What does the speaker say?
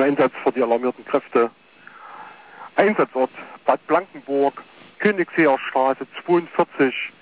Einsatz für die alarmierten Kräfte. Einsatzort Bad Blankenburg, Königsheerstraße 42,